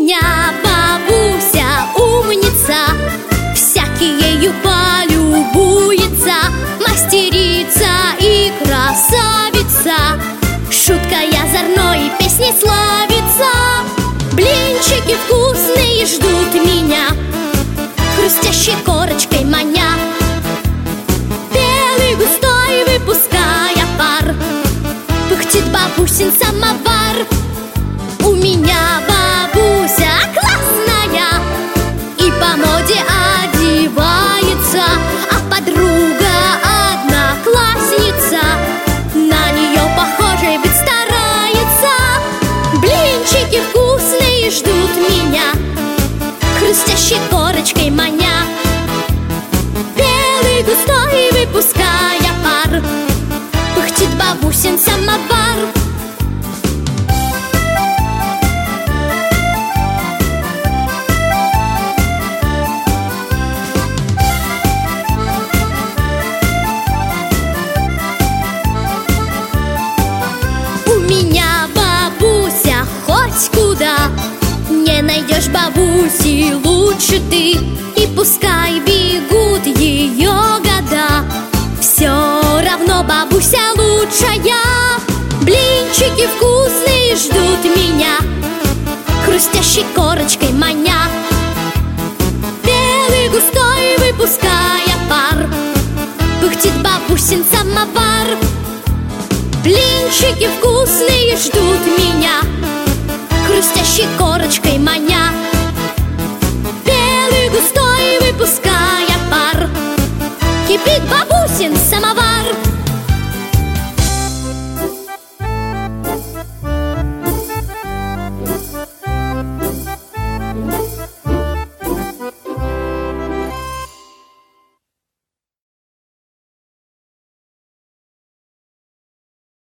меня бабуся умница, всякие полюбуется, мастерица и красавица, шуткой озорной песней славится. Блинчики вкусные ждут меня, хрустящей корочкой маня. Белый густой, выпуская пар, пыхтит бабусин самовар. У меня бабуся классная и по моде одевается, а подруга одноклассница на нее похожей быть старается. Блинчики вкусные ждут меня, хрустящей корочкой маня. Белый густой, выпуская пар, пыхтит бабусин самовар. У меня бабуся хоть куда, не найдешь бабуси лучше ты. И пускай бегут ее года, все равно бабуся лучшая. Блинчики вкусные ждут меня, хрустящей корочкой маня. Белый густой, выпуская пар, пыхтит бабусин самовар. Блинчики вкусные ждут меня, хрустящей корочкой маня. Белый густой, выпуская пар, кипит бабусин самовар.